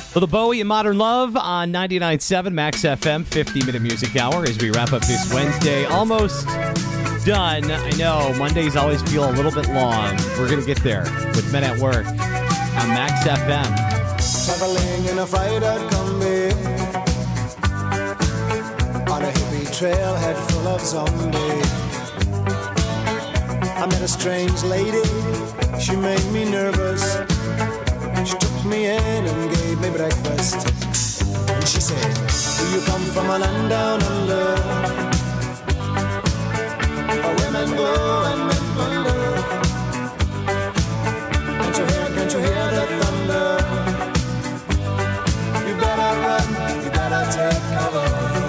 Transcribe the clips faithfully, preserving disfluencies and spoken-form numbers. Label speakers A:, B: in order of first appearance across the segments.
A: For the Bowie and Modern Love on ninety-nine point seven Max F M, fifty-minute music hour as we wrap up this Wednesday. Almost done. I know, Mondays always feel a little bit long. We're going to get there with Men at Work on Max F M.
B: Traveling in a fried-out Kombi on a hippie trailhead full of zombies. I met a strange lady, she made me nervous. She took me in and gave me breakfast. And she said, do you come from a land down under, where women go and men plunder? Can't you hear, can't you hear the thunder? You better run, you better take cover.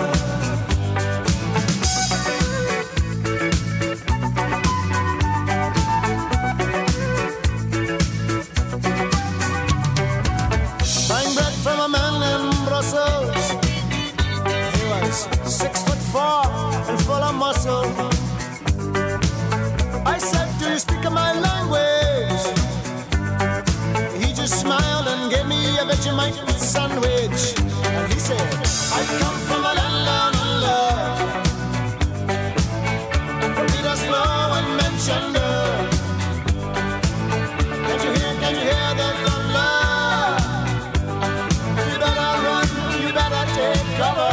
B: Six foot four and full of muscle. I said, do you speak my language? He just smiled and gave me a Vegemite sandwich. And he said, I come from a land down under, where Peter's flow and Menchunder. Can't you hear, can't you hear the thunder? You better run, you better take cover.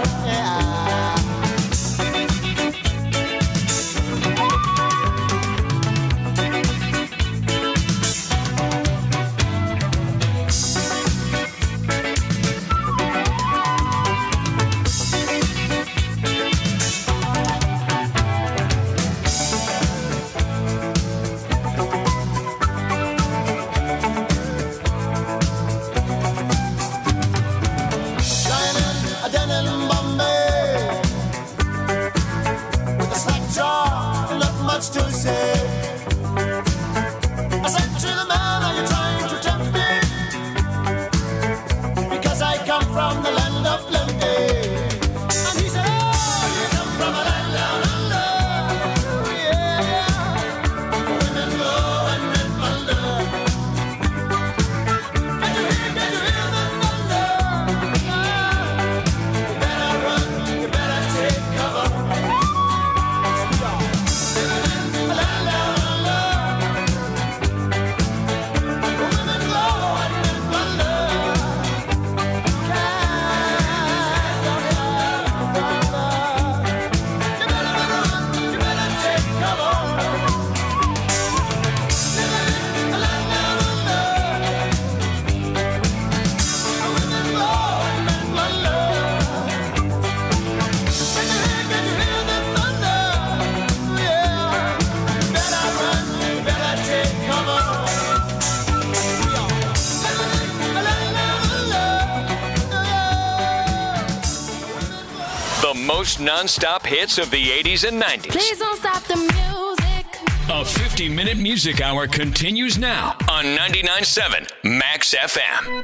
C: Most non-stop hits of the eighties and nineties.
D: Please don't stop the music.
C: A fifty-minute music hour continues now on ninety-nine point seven Max F M.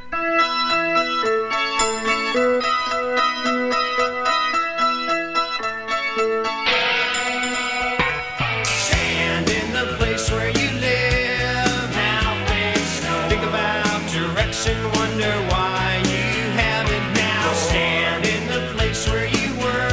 E: Stand in the place where you live. Now face no. Think about direction. Wonder why you haven't now. Stand in the place where you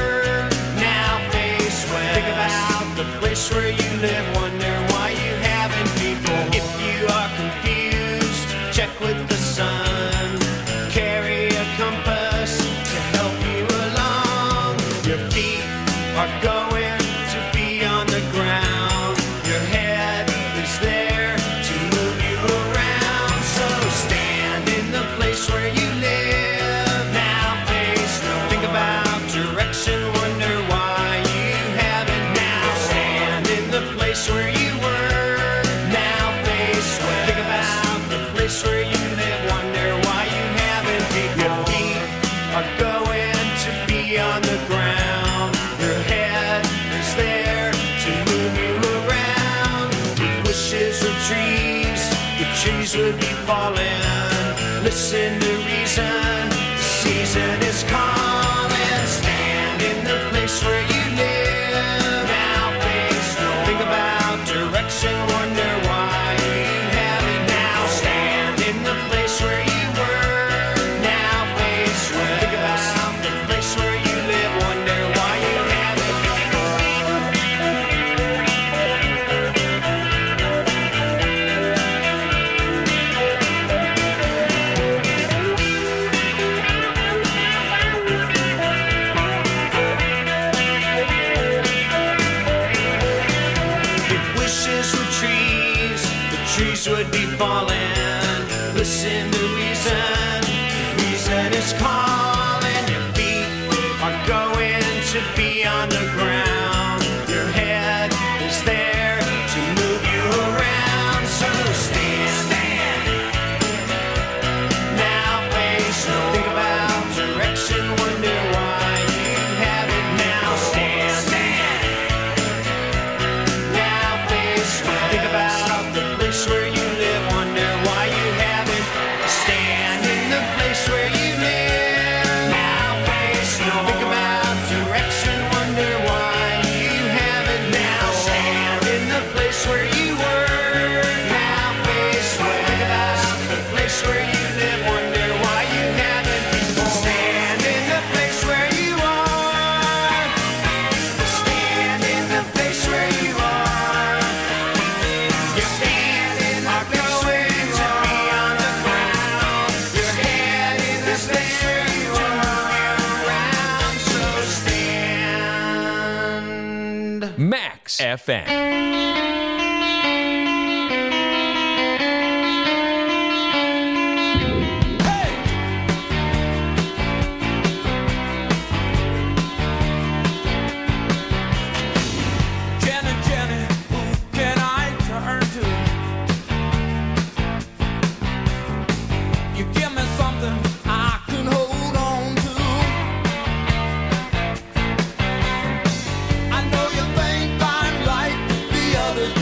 E: where you live, wonder why you haven't people. If you are confused, check with the sun. Carry a compass to help you along. Your feet are going to be on the ground. Your head is there to move you around. So stand in the place where you live. Now face no. Think about direction, wonder why you haven't now. Stand in the place where you were. Now face where. Think about the place where you live, wonder why you haven't. Your feet are going to be on the ground. Your head is there to move you around. With wishes of trees, the trees would be falling. Listen to reason, the season is calling. Stand in the place where you live. Now face no. Think about direction, wonder why you have it now. Stand in the place where you were. If wishes were trees, the trees would be falling. Listen to reason, reason is calling. Your feet are going to be on the ground. Your head is there to move you around. So stand, stand. Now face no. Think about direction, wonder why you have it now. Stand, stand. Now face no. Think about the place where you live, wonder why you have it. Stand in the place where you live. Now face no. Think about direction, wonder why you have it now. Stand in the place where you were. Now face no. Think about the place where you live, wonder why you have it. Stand in the place where you are. Stand in the place where you are. Your feet are going to be on the ground. Your head in the place where you are around. So stand.
C: Max F M.
F: Jenny, Jenny, who can I turn to? You give me something I can hold on to. I know you think I'm like the others,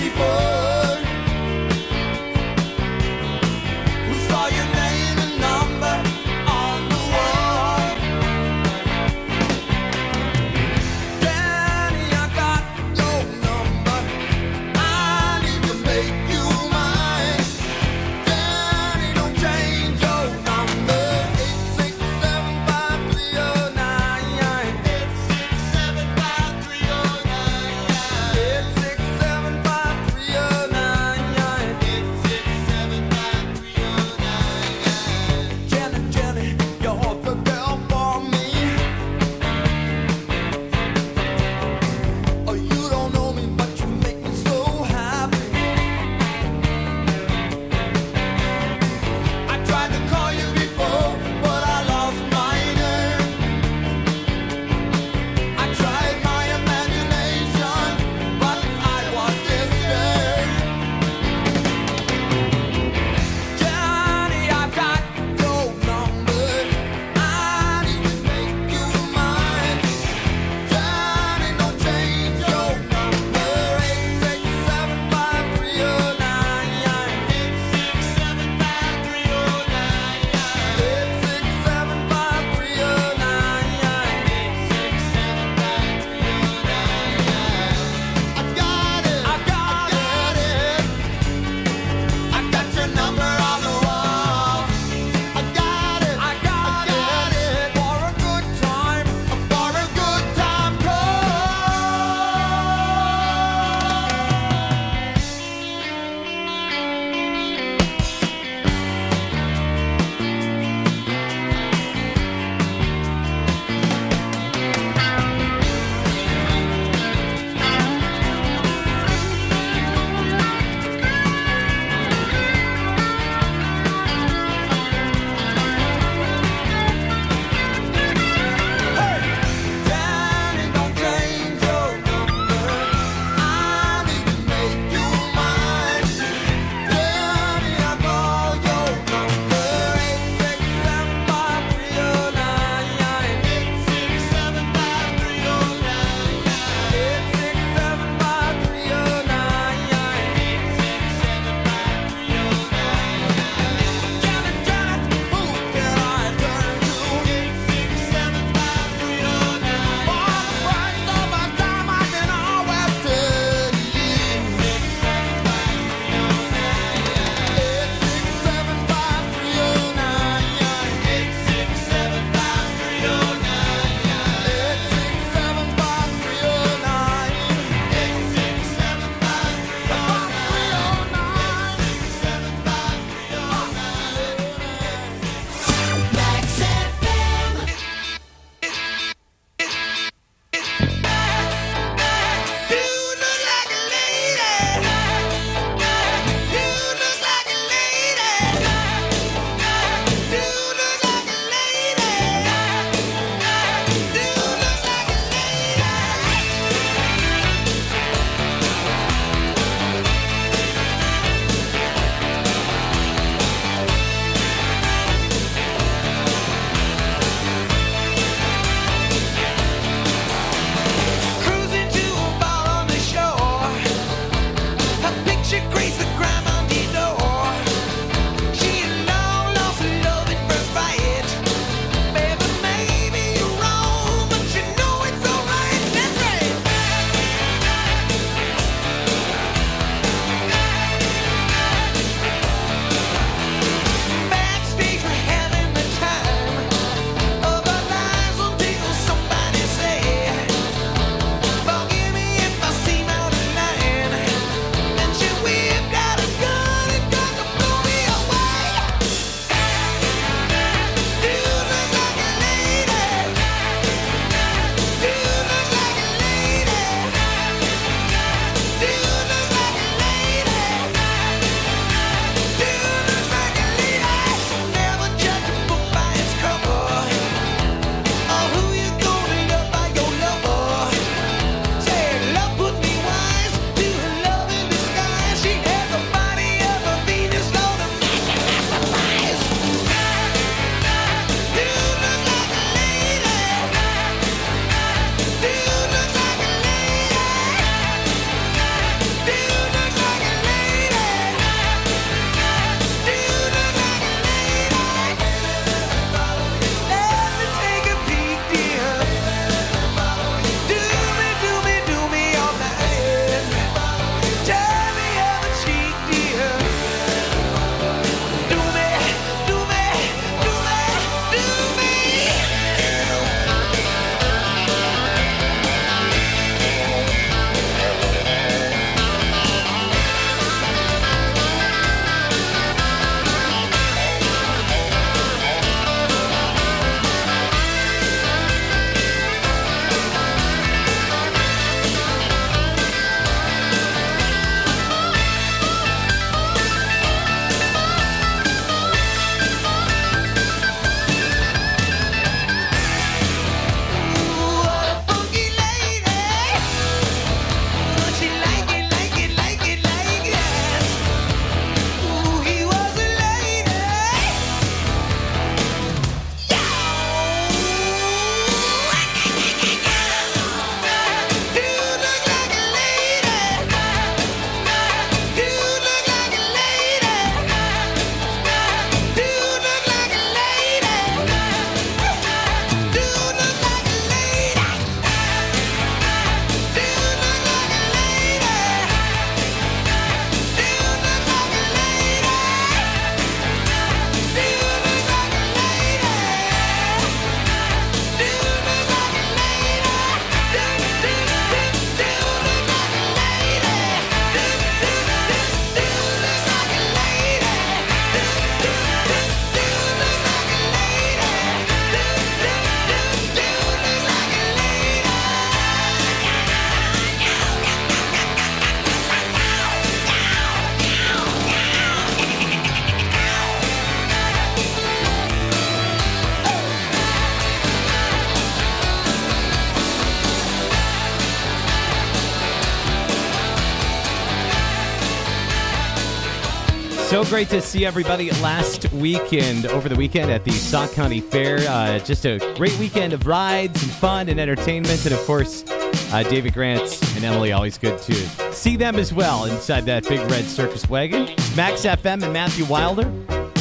A: So great to see everybody last weekend, over the weekend at the Sauk County Fair. Uh, just a great weekend of rides and fun and entertainment. And, of course, uh, David Grant and Emily, always good to see them as well inside that big red circus wagon. Max F M and Matthew Wilder.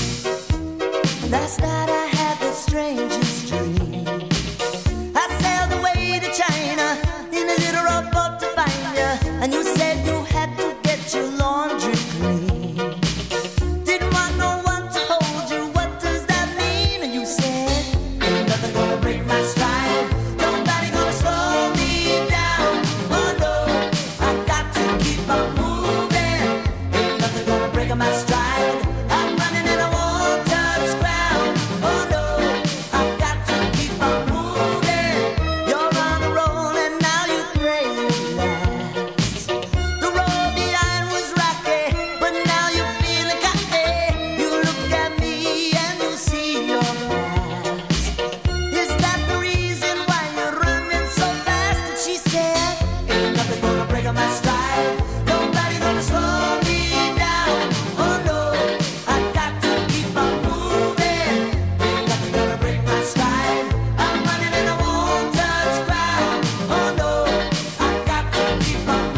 G: Last night I had the strangest dream. I sailed away to China in a little rowboat to find you. And you said you had to get your laundry clean. Didn't want no one to hold you. What does that mean? And you said, ain't nothing gonna break my stride. Nobody gonna slow me down. Oh no, I got to keep on moving. Ain't nothing gonna break my stride. I'm running and I won't touch ground. Oh no, I got to keep on moving. You're on a roll and now you pray you last. The road behind was rocky, but now you're feeling cocky. You look at me and you see your past. Is that the reason why you're running so fast? And she said, ain't nothing gonna break my stride. Nobody gonna slow me down. Oh no, I got to keep on moving. Ain't nothing gonna break my stride. I'm running and I won't touch ground. Oh no, I got to keep on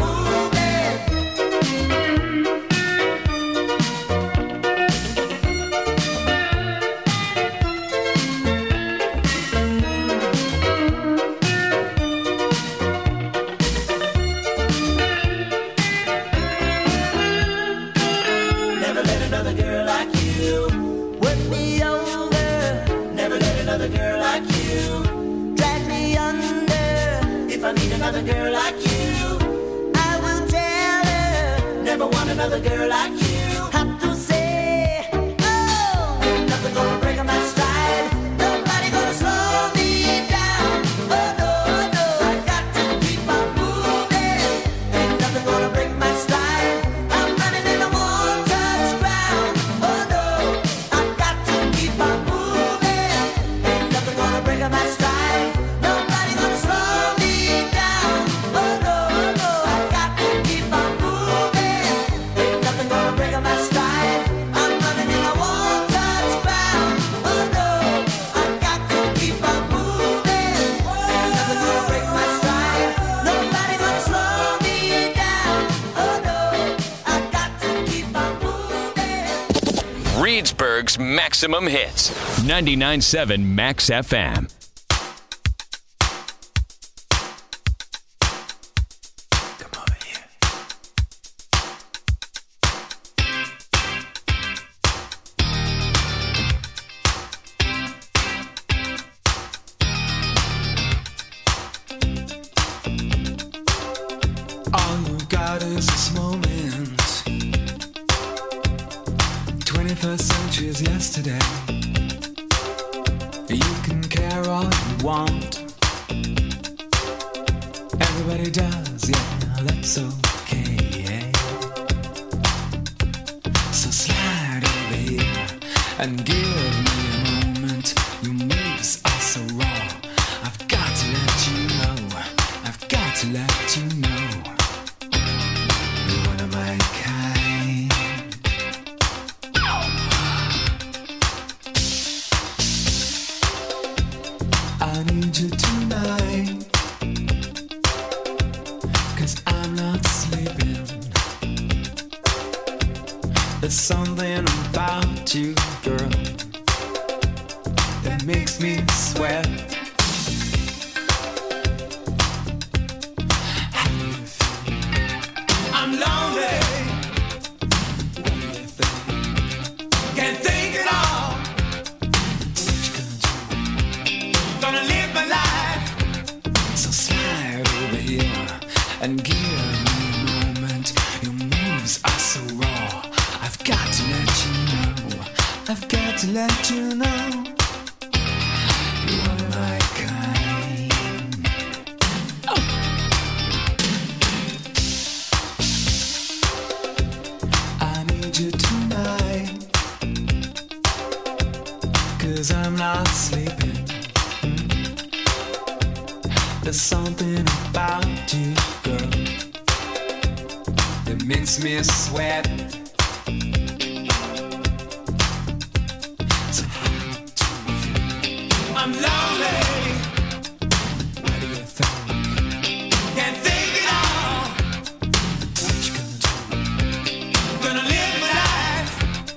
G: Never let another girl like you work me over. Never let another girl like you drag me under. If I need another girl like you, I will tell her. Never want another girl like you. Have to say, oh, ain't nothing gonna break my stride. Nobody gonna slow me down. Oh no, no, I got to keep on moving. Ain't nothing gonna break my stride. I'm running and I won't touch ground. Oh no, I got to keep on moving. Ain't nothing gonna break my stride. Nobody gonna slow me down. Oh no, no, I got to keep on moving. Ain't nothing gonna break my stride. I'm running and I won't touch ground. Oh no, I got to keep on moving. Ain't nothing gonna break my stride. Nobody gonna slow me down. Oh no, I got to keep on moving.
C: Reedsburg's maximum hits. ninety-nine point seven Max F M.
B: Come over here. All you got is this moment. twenty-first century is yesterday. You can care all you want. Everybody does, yeah, that's okay. So slide over here and give me a moment. Your moves are so raw. I've got to let you know. I've got to let you know. You're one of my kind. I need you tonight, 'cause I'm not sleeping. There's something about you, girl, that makes me sweat. How do you feel? I'm lonely. What do you think? Can't think at all. What you gonna do? Gonna live my life. So slide over here and give me a moment. Your moves are so raw. I've got to let you know. I've got to let you know. You're one of my kind. Oh. I need you tonight, 'cause I'm not sleeping. There's something about you, girl, that makes me sweat. I'm lonely. What do you think? Can't think at all. What you gonna do? Gonna live my life.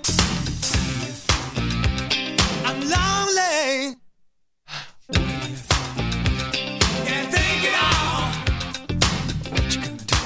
B: I'm lonely. What do you think? Can't think at all. What you gonna do?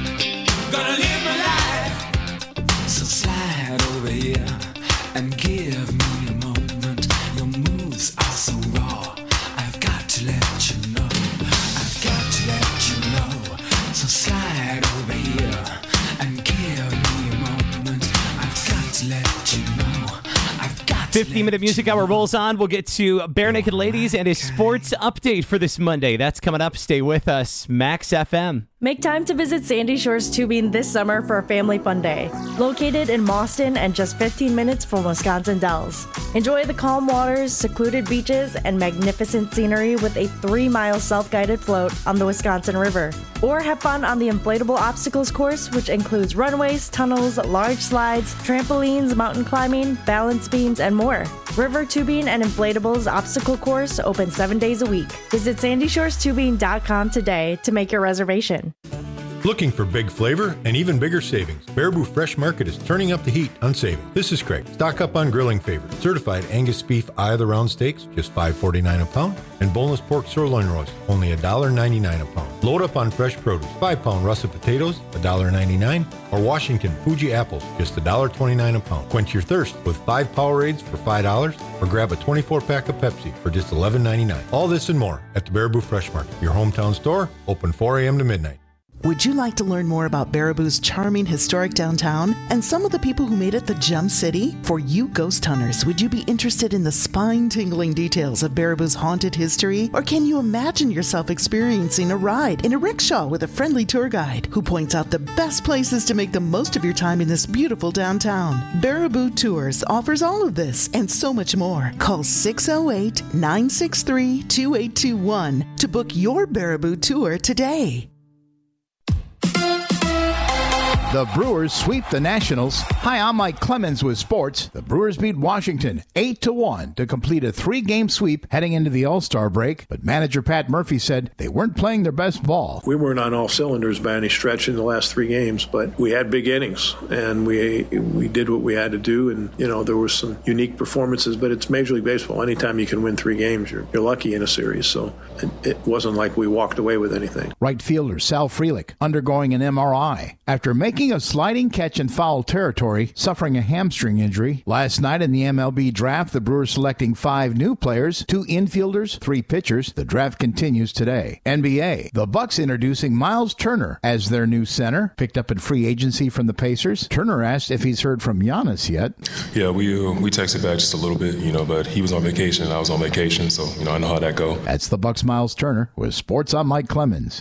B: Gonna live my life. So slide over here and give me a moment. Your moves are so raw. I've got to let you know. I've got to let you know. So slide over here and give me a moment. I've got to let you know. I've got to
A: fifty minute music hour rolls on. We'll get to Bare Naked Ladies and his sports update for this Monday. That's coming up. Stay with us. Max F M.
H: Make time to visit Sandy Shores Tubing this summer for a family fun day. Located in Mauston and just fifteen minutes from Wisconsin Dells. Enjoy the calm waters, secluded beaches, and magnificent scenery with a three-mile self-guided float on the Wisconsin River. Or have fun on the inflatable obstacles course, which includes runways, tunnels, large slides, trampolines, mountain climbing, balance beams, and more. River Tubing and Inflatables Obstacle Course open seven days a week. Visit sandy shores tubing dot com today to make your reservation.
I: Looking for big flavor and even bigger savings? Baraboo Fresh Market is turning up the heat on savings. This is Craig. Stock up on grilling favorites. Certified Angus beef eye of the round steaks, just five forty-nine a pound, and boneless pork sirloin roast, only one ninety-nine a pound. Load up on fresh produce. five pound russet potatoes, one ninety-nine, or Washington Fuji apples, just one twenty-nine a pound. Quench your thirst with five Powerades for five dollars, or grab a twenty-four pack of Pepsi for just eleven ninety-nine. All this and more at the Baraboo Fresh Market, your hometown store, open four a.m. to midnight.
J: Would you like to learn more about Baraboo's charming historic downtown and some of the people who made it the Gem City? For you ghost hunters, would you be interested in the spine-tingling details of Baraboo's haunted history? Or can you imagine yourself experiencing a ride in a rickshaw with a friendly tour guide who points out the best places to make the most of your time in this beautiful downtown? Baraboo Tours offers all of this and so much more. Call six oh eight, nine six three, two eight two one to book your Baraboo tour today.
K: The Brewers sweep the Nationals. Hi, I'm Mike Clemens with sports. The Brewers beat Washington eight to one to complete a three-game sweep heading into the All-Star break. But manager Pat Murphy said they weren't playing their best ball.
L: We weren't on all cylinders by any stretch in the last three games, but we had big innings, and we we did what we had to do. And, you know, there were some unique performances, but it's Major League Baseball. Anytime you can win three games, you're, you're lucky in a series. So it, it wasn't like we walked away with anything.
K: Right fielder Sal Frelick undergoing an M R I after making a sliding catch in foul territory, suffering a hamstring injury. Last night in the M L B draft, the Brewers selecting five new players, two infielders, three pitchers. The draft continues today. N B A, the Bucks introducing Miles Turner as their new center, picked up in free agency from the Pacers. Turner asked if he's heard from Giannis yet.
M: Yeah, we uh, we texted back just a little bit, you know, but he was on vacation and I was on vacation, so, you know, I know how that go.
K: That's the Bucks' Miles Turner with Sports on Mike Clemens.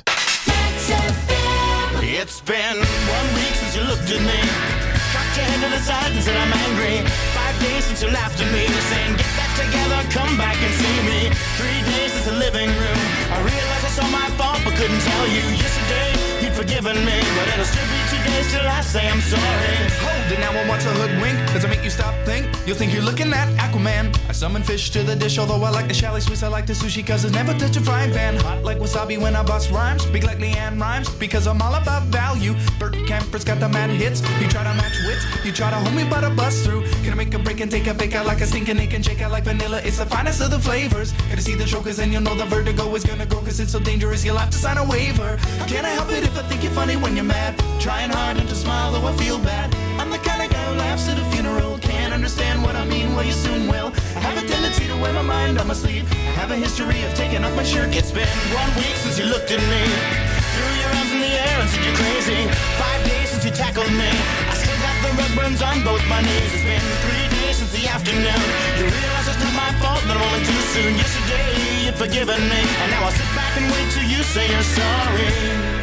E: It's been one week since you looked at me, cocked your head to the side and said I'm angry. Five days since you laughed at me, saying get back together, come back and see me. Three days since the living room, I realized it's all my fault but couldn't tell you. Yesterday you'd forgiven me, but it'll still be two days till I say I'm sorry.
F: Hold it now and watch a hoodwink. Does it make you stop think? You'll think you're looking at Aquaman. I summon fish to the dish, although I like the chalet Swiss. I like the sushi cause it's never touch a frying pan. Hot like wasabi when I bust rhymes. Big like Leanne Rhymes because I'm all about value. Bert Camper's got the mad hits. You try to match wits, you try to hold me but I bust through. Can I make a break and take a bake out like a stinking ache and shake out like vanilla? It's the finest of the flavors. Gotta see the show cause then you'll know the vertigo is gonna go cause it's so dangerous you'll have to sign a waiver. Can I help it if I think you're funny when you're mad? Trying hard not to smile though I feel bad. I'm the kind of guy who laughs at a funeral. Can't understand what I mean, well you soon will. I have a tendency to wear my mind on my sleeve. I have a history of taking off my shirt. It's been one week since you looked at me, threw your arms in the air and said you're crazy. Five days since you tackled me, I still got the red burns on both my knees. It's been three days since the afternoon. You realize it's not my fault, but a moment too soon. Yesterday you'd forgiven me, and now I'll sit back and wait till you say you're sorry.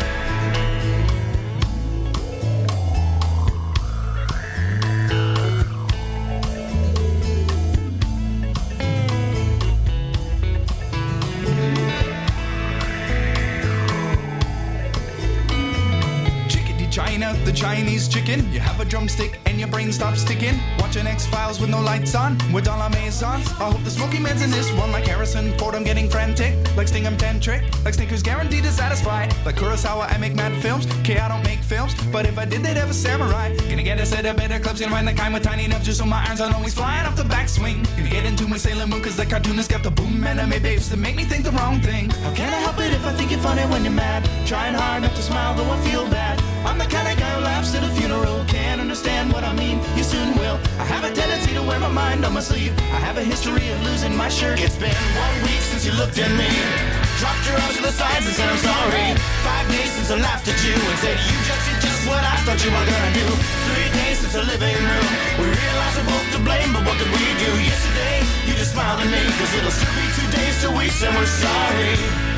F: China, the China Chinese chicken. You have a drumstick and your brain stops sticking. Watching X-Files with no lights on, with all our maisons. I hope the Smoky Man's in this one, like Harrison Ford. I'm getting frantic, like Sting, I'm tantric, like Snickers guaranteed to satisfy. Like Kurosawa, I make mad films. Okay, I don't make films, but if I did, they'd have a samurai. Gonna get a set of better clubs, gonna find the kind with tiny enough just so my irons aren't always flying off the backswing. Gonna get into my Sailor Moon, cause the cartoonist got the boom anime babes that make me think the wrong thing. How can I help it if I think you're funny when you're mad? Trying hard not to smile, though I feel bad. I'm the kind of guy who laughs at a funeral. Can't understand what I mean, you soon will. I have a tendency to wear my mind on my sleeve. I have a history of losing my shirt. It's been one week since you looked at me, dropped your arms to the sides and said I'm sorry. Five days since I laughed at you and said you just did just what I thought you were gonna do. Three days since the living room, we realized we're both to blame, but what could we do? Yesterday, you just smiled at me, cause it'll still be two days till we say we're sorry.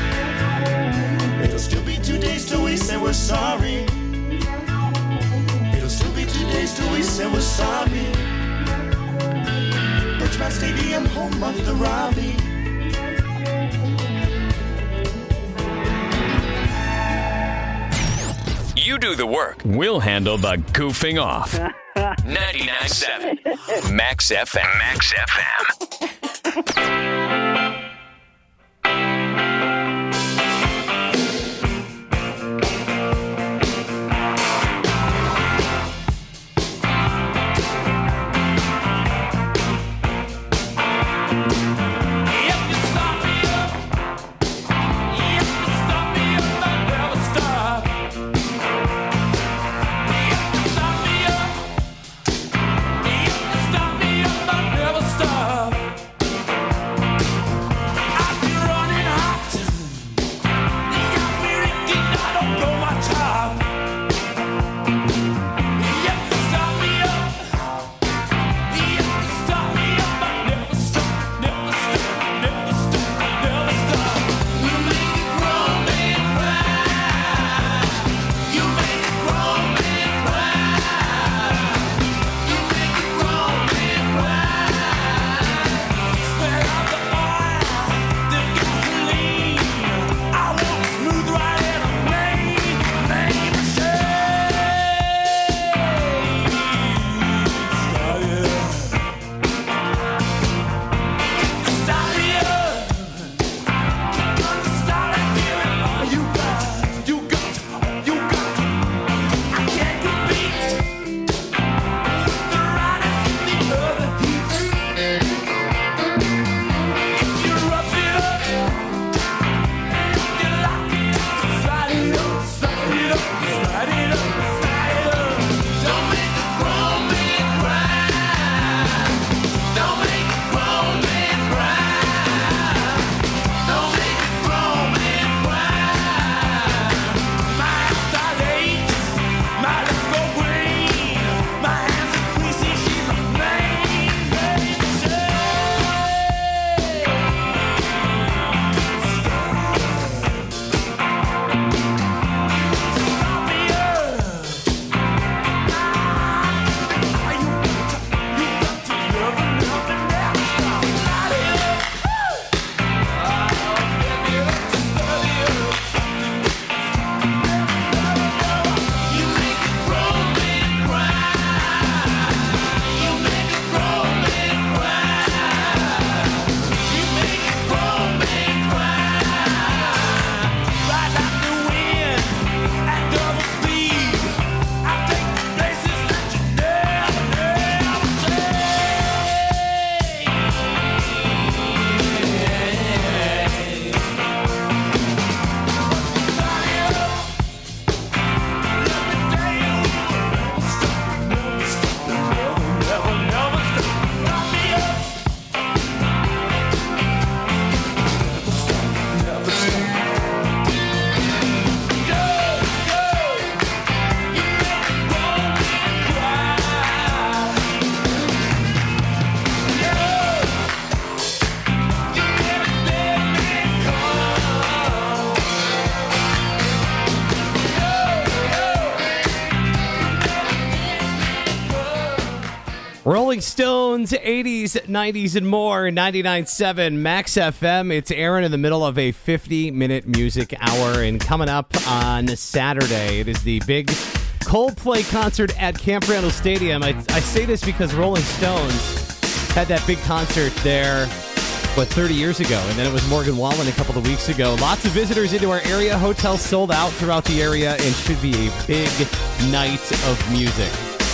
F: It'll still be two days till we say we're sorry. It'll still be two days till we say we're sorry. Birchmount Stadium, home of the Robbie.
C: You do the work. We'll handle the goofing off. ninety-nine point seven Max F M. Max F M.
A: Rolling Stones, eighties, nineties, and more, ninety-nine point seven Max F M. It's Aaron in the middle of a fifty-minute music hour, and coming up on Saturday, it is the big Coldplay concert at Camp Randall Stadium. I, I say this because Rolling Stones had that big concert there, what, thirty years ago, and then it was Morgan Wallen a couple of weeks ago. Lots of visitors into our area. Hotels sold out throughout the area, and should be a big night of music.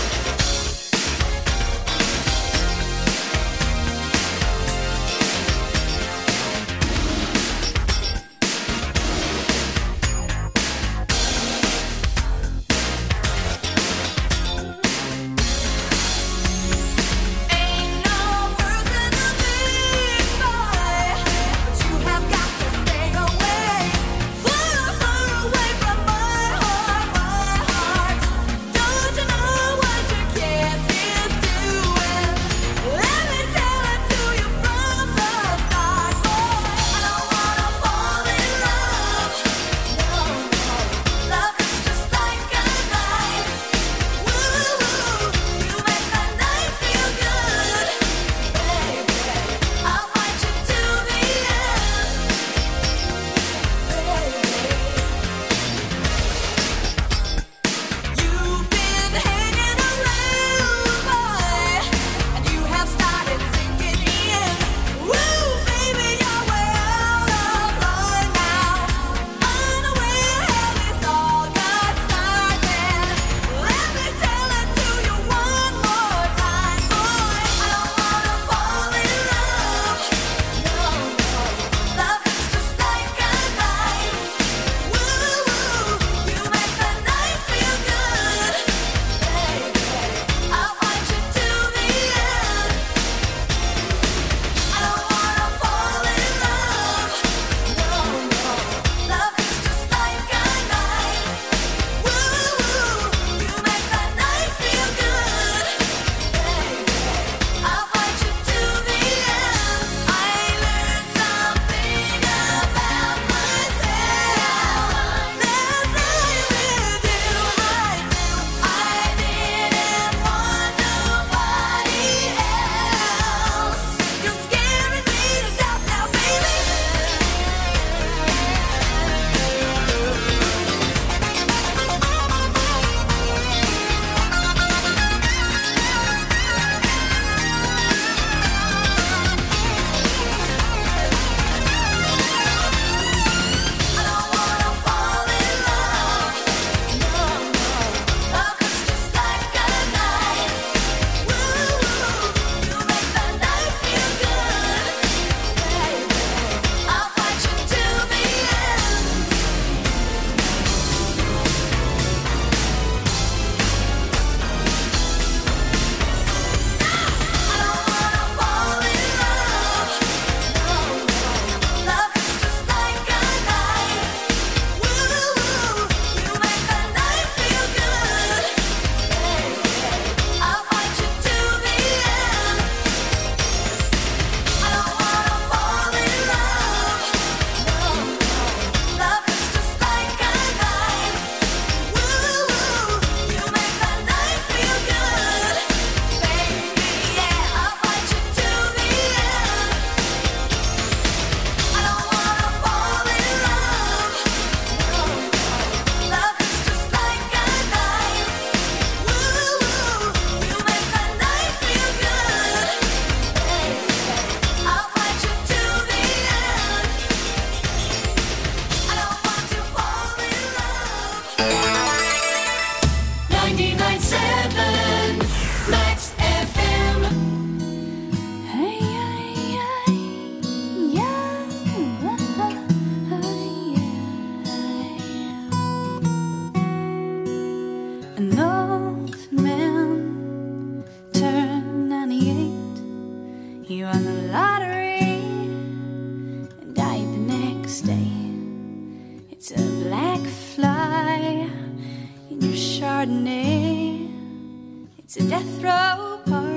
N: Chardonnay. It's a death row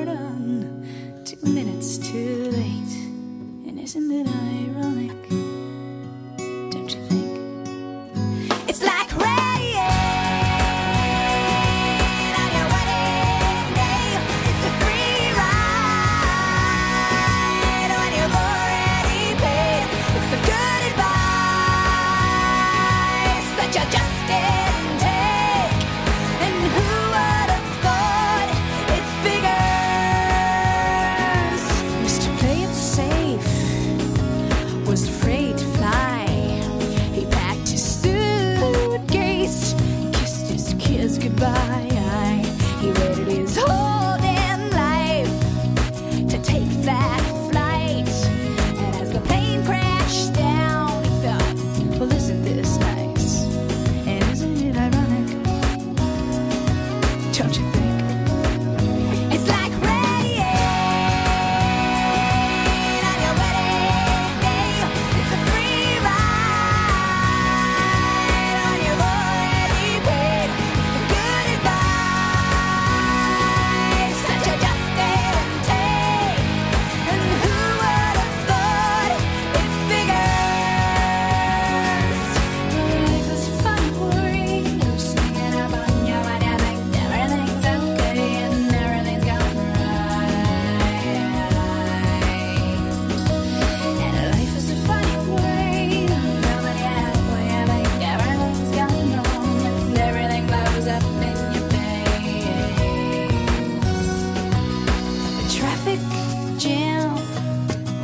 N: pardon, two minutes too late. And isn't it ironic? Don't you think? It's like rain on your wedding day. It's a free ride when you've already paid. It's the good advice that you just didn't take. And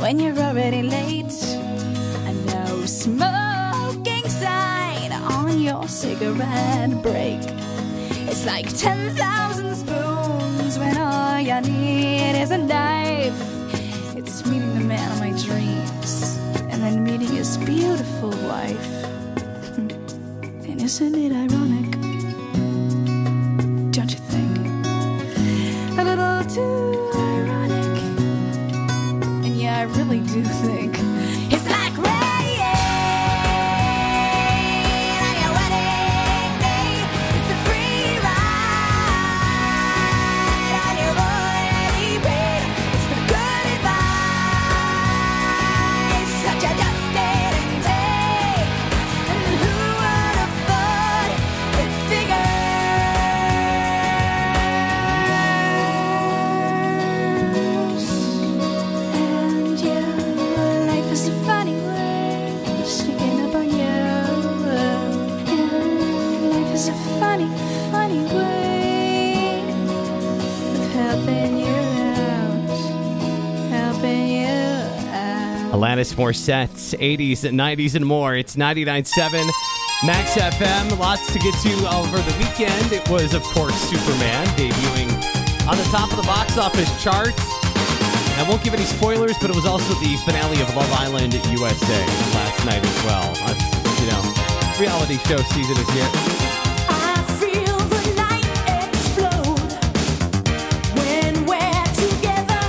N: when you're already late. A no smoking sign on your cigarette break. It's like ten thousand spoons when all you need is a knife. It's meeting the man of my dreams and then meeting his beautiful wife. And isn't it ironic? Don't you think? A little too ironic. And yeah, I really do think it's like rain on your wedding day. It's a free ride on your already paid. It's the good advice that you just didn't take. And who would have thought it figures? And yeah, life is a funny way of sneaking up on you. And life is a funny, funny way of helping you out, helping you out.
A: Alanis Morissette, eighties and nineties and more. It's ninety-nine point seven Max F M. Lots to get to over the weekend. It was, of course, Superman debuting on the top of the box office charts. I won't give any spoilers, but it was also the finale of Love Island U S A last night as well. That's, you know, reality show season is here.
B: I feel the night explode when we're together.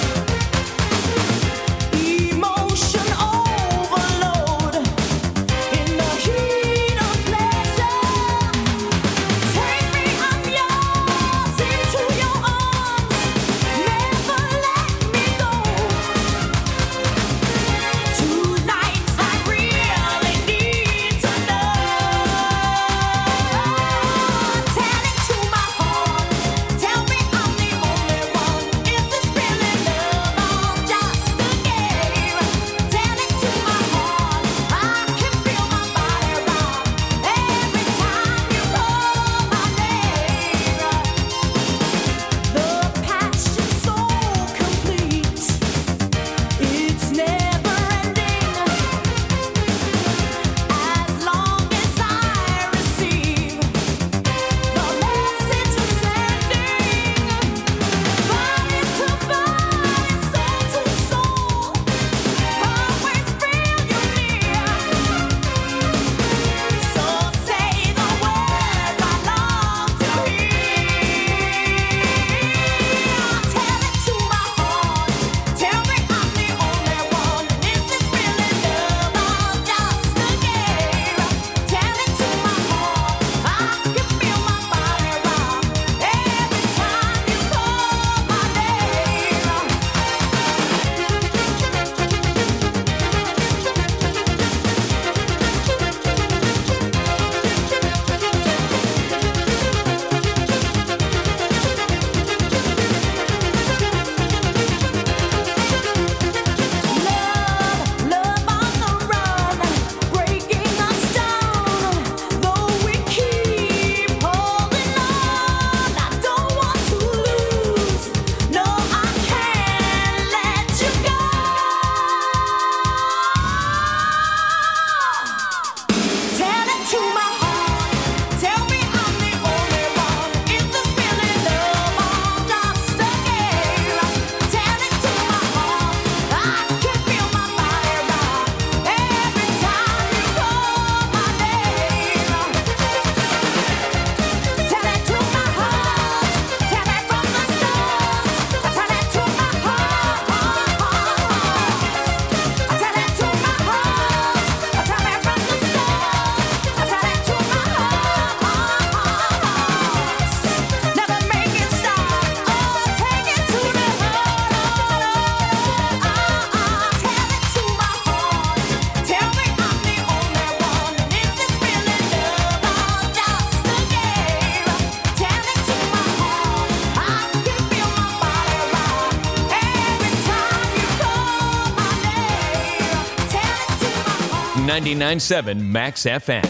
B: Emotion overload in the heat of pleasure. Take me, I'm yours, into your arms. Never let me go. Tonight I really need to know. Tell it to my heart. Tell me I'm the only one. Is this really love or just a game? Tell it to my heart. I can feel my body rock every time you call my name. The passion's so complete. It's never ending. As long as I receive the message you're sending. Body to body, soul to soul, always feel you near. So say the words I long to hear. Tell it to my heart. Tell me I'm the only one. Is this really love or just a game? Tell it to my heart. I can feel my body rock every time you call my Love, love on the run, breaking us down. Though we keep holding on, I don't want to lose. No, I can't let you go. Tell it to my heart. Tell me I'm the only one. Is this really love or just a game? Tell it to my heart. I can feel my body rock every time you call my name. Tell it to my heart. Tell it from the stars. Tell it to my heart. Tell it to my heart. Tell it from the stars. Tell it to my heart. Never make it stop. Oh, take it to the heart. Tell it to my heart. Tell me I'm the only one. Is this really love or just a game? Tell it to my heart. I can feel my body rock every time you call my name. Tell it to my heart.
C: ninety-nine point seven Max F M.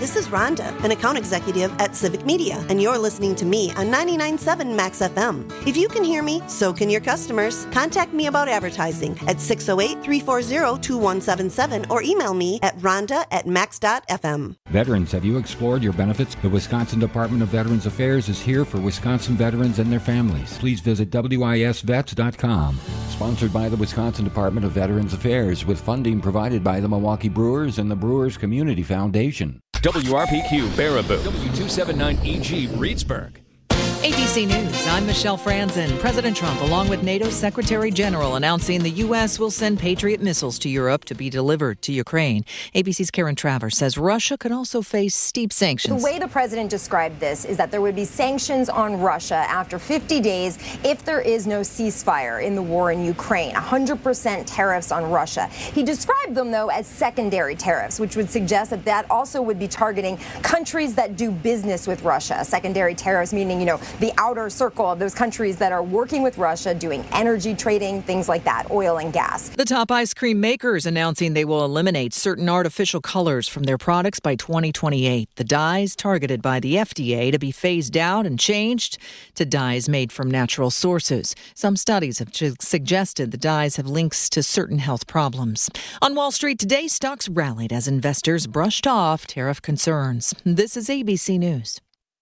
O: this is Rhonda, an account executive at Civic Media, and you're listening to me on ninety-nine point seven Max F M. If you can hear me, so can your customers. Contact me about advertising at six oh eight, three four zero, two one seven seven or email me at rhonda at max dot f m.
P: Veterans, have you explored your benefits? The Wisconsin Department of Veterans Affairs is here for Wisconsin veterans and their families. Please visit w i s vets dot com. Sponsored by the Wisconsin Department of Veterans Affairs with funding provided by the Milwaukee Brewers and the Brewers Community Foundation.
C: W R P Q Baraboo. W two seventy-nine E G Reedsburg.
Q: A B C News, I'm Michelle Franzen. President Trump, along with NATO Secretary General, announcing the U S will send Patriot missiles to Europe to be delivered to Ukraine. A B C's Karen Travers says Russia could also face steep sanctions.
R: The way the president described this is that there would be sanctions on Russia after fifty days if there is no ceasefire in the war in Ukraine. one hundred percent tariffs on Russia. He described them, though, as secondary tariffs, which would suggest that that also would be targeting countries that do business with Russia. Secondary tariffs meaning, you know, the outer circle of those countries that are working with Russia, doing energy trading, things like that, oil and gas.
Q: The top ice cream makers announcing they will eliminate certain artificial colors from their products by twenty twenty-eight. The dyes targeted by the F D A to be phased out and changed to dyes made from natural sources. Some studies have suggested the dyes have links to certain health problems. On Wall Street today, stocks rallied as investors brushed off tariff concerns. This is A B C News.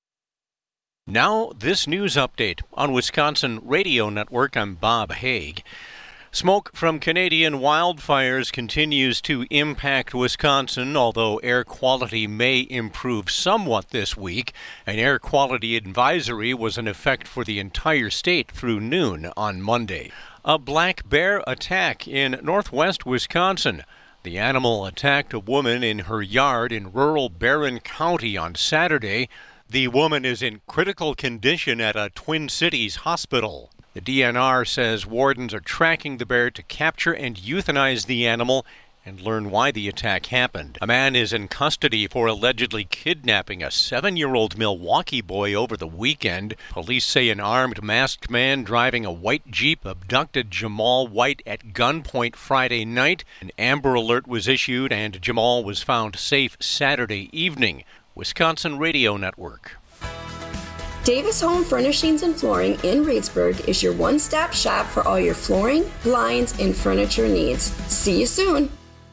S: Now, this news update on Wisconsin Radio Network. I'm Bob Haig. Smoke from Canadian wildfires continues to impact Wisconsin, although air quality may improve somewhat this week. An air quality advisory was in effect for the entire state through noon on Monday. A black bear attack in northwest Wisconsin. The animal attacked a woman in her yard in rural Barron County on Saturday. The woman is in critical condition at a Twin Cities hospital. The D N R says wardens are tracking the bear to capture and euthanize the animal and learn why the attack happened. A man is in custody for allegedly kidnapping a seven-year-old Milwaukee boy over the weekend. Police say an armed, masked man driving a white Jeep abducted Jamal White at gunpoint Friday night. An Amber Alert was issued and Jamal was found safe Saturday evening. Wisconsin Radio Network.
T: Davis Home Furnishings and Flooring in Reedsburg is your one-stop shop for all your flooring, blinds, and furniture needs. See you soon.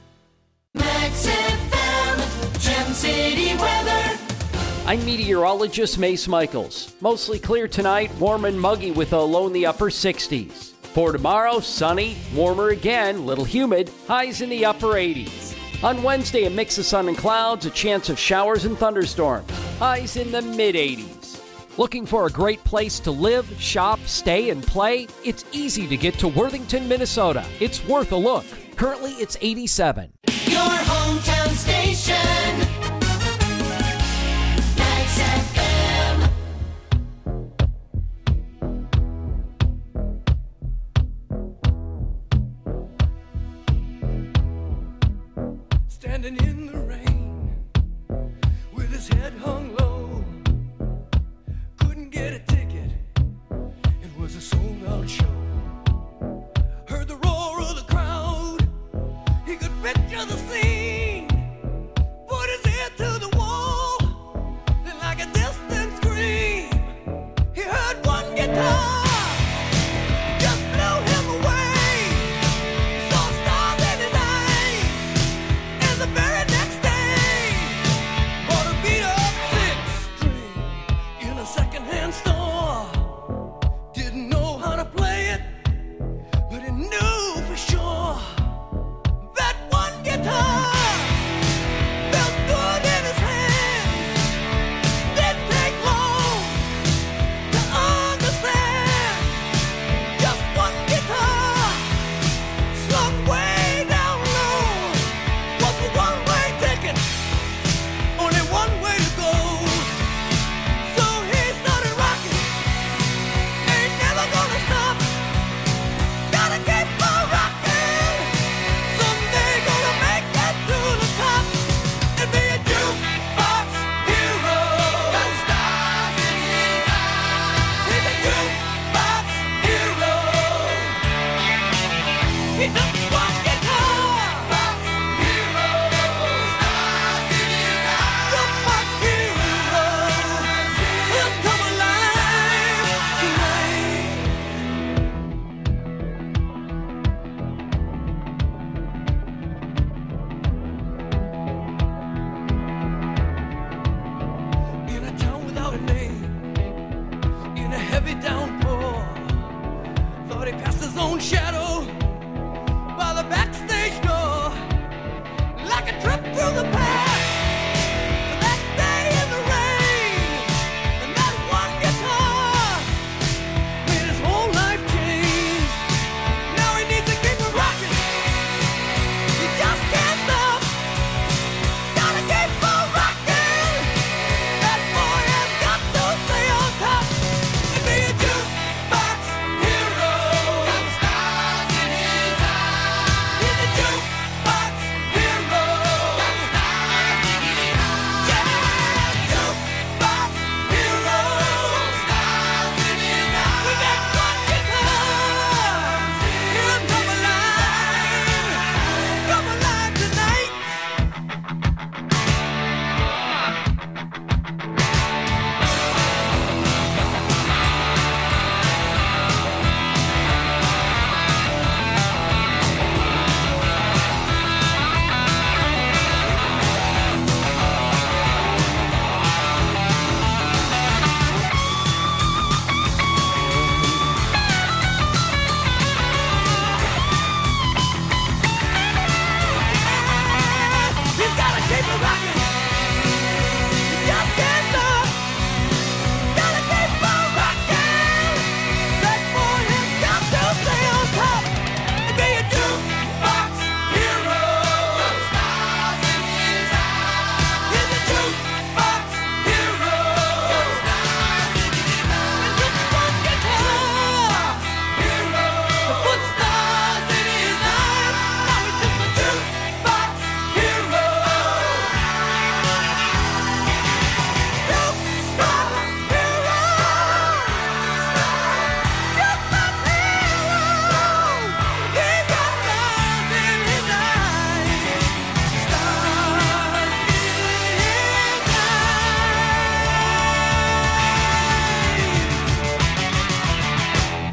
B: Max F M, Gem City weather.
U: I'm meteorologist Mace Michaels. Mostly clear tonight, warm and muggy with a low in the upper sixties. For tomorrow, sunny, warmer again, little humid, highs in the upper eighties. On Wednesday, a mix of sun and clouds, a chance of showers and thunderstorms. Highs in the mid-eighties. Looking for a great place to live, shop, stay, and play? It's easy to get to Worthington, Minnesota. It's worth a look. Currently, it's eighty-seven.
B: Your hometown station. Max F M. Standing in the rain with his head hung low, couldn't get a ticket, it was a sold out show. Heard the roar of the crowd, he could picture the scene,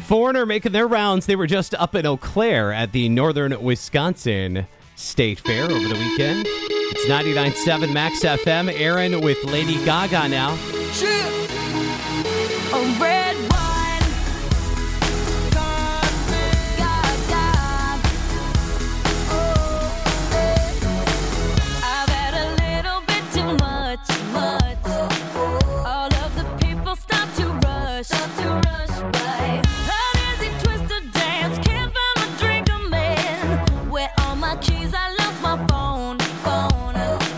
A: Foreigner making their rounds. They were just up in Eau Claire at the Northern Wisconsin State Fair over the weekend. It's ninety-nine point seven Max F M. Aaron with Lady Gaga now.
B: A red wine.
D: I've had a little bit too much, much. All of the people stop to rush, stop to rush by. How does it twist to dance? Can't find my drink, I'm in. Where all my keys? I lost my phone, phone.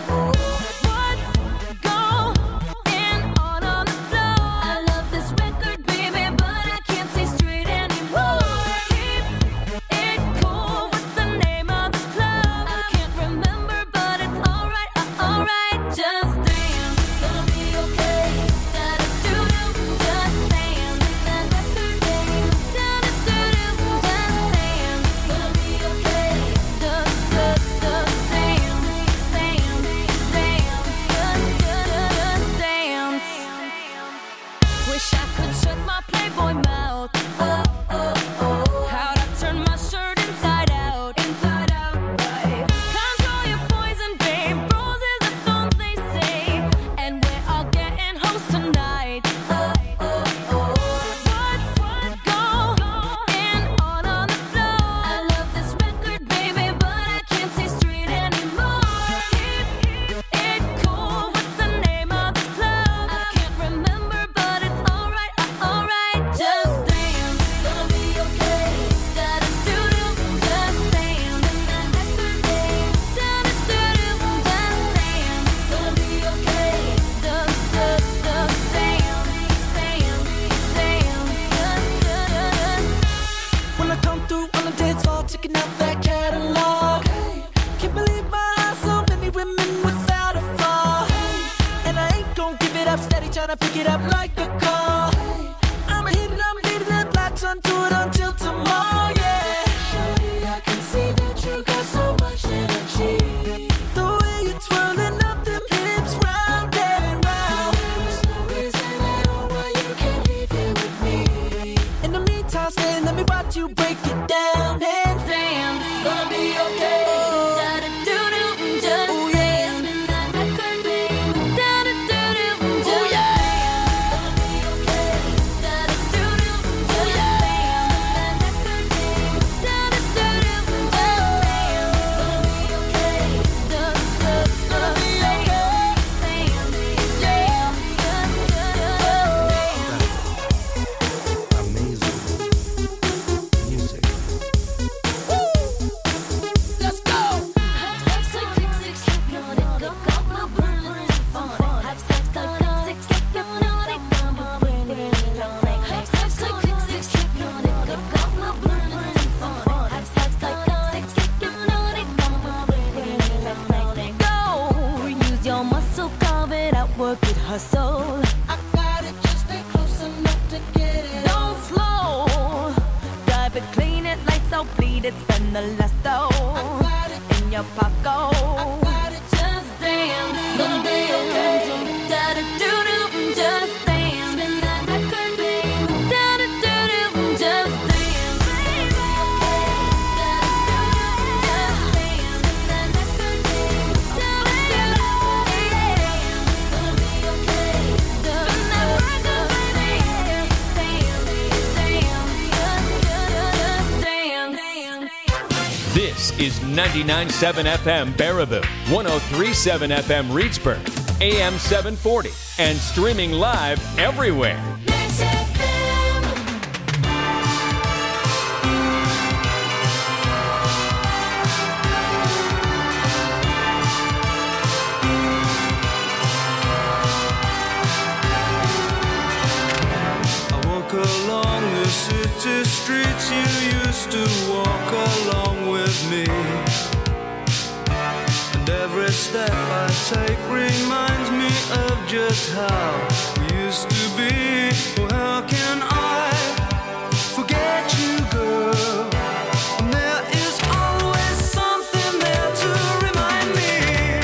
D: What's going on on the floor? I love this record, baby, but I can't see straight anymore. Keep it cool. What's the name of this club? I can't remember, but it's alright, uh, alright. Just dance, gonna be okay. Da da do do, just dance. Da da do do, da da do do, just dance. Gonna be okay. Da da da dance, dance, dance. Just just dance. Wish I could shut my Playboy mouth. Oh oh oh. How'd I turn my shirt inside out, inside out? Right. Control your poison, babe. Roses are thorns, they say, and we're all getting hoes tonight. Oh oh oh. What's going on on the floor? I love this record, baby, but I can't see straight anymore. Keep it cool. What's the name of this club? I can't remember, but it's alright, uh, alright. Just dance, gonna be okay. Da da do do, just dance. Da da do do, da da do do, just dance. Gonna be okay. Da da da dance, dance, dance. Just just.
B: When I come through on the dance floor, checking out that catalog. Can't believe my eyes, so many women without a flaw. And I ain't gon' give it up, steady tryna pick it up like a call. I'ma hit it, I'ma leave it, and latch onto it until tomorrow, yeah. Shawty, I can see that you got so much energy. The way you're twirling up them hips round and round. There's no reason at all why you can't leave here with me. In the meantime, stay, let me watch you break it down and dance. Gonna be okay.
D: Da da do do, just
B: Oh, yeah.
D: dance. Da da do do, da da do do, just
B: Oh, yeah.
D: dance. Gonna be okay. Da da do do, just dance. Da da do do, da da do do, just dance. Gonna be okay. Da da da dance, dance, dance, just dance.
B: Let's go.
D: Go, use your muscle, carve it out, work it, hustle.
B: I got it, just stay close enough to get it.
D: Don't slow, drive it, clean it, lights out, bleed it, spend the last dough in your pocket. Just dance, gonna be okay. Da da do do, just dance. Spin that record, babe. Da da do do, just dance. Da da do do, just dance. Spin that record, babe. Da da do do, gonna be okay. Spin that record, babe. Dance, dance, dance, just dance.
C: This is ninety-nine point seven F M Baraboo, one oh three point seven F M Reedsburg, A M seven forty, and streaming live everywhere.
B: Max F M.
E: I walk along the city streets you used to walk along with me. And every step I take reminds me of just how we used to be. Well, how can I forget you, girl? And there is always something there to remind me.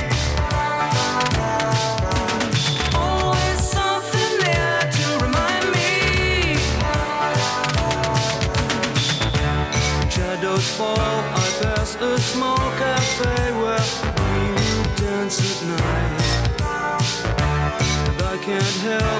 E: Always something there to remind me.
B: can't help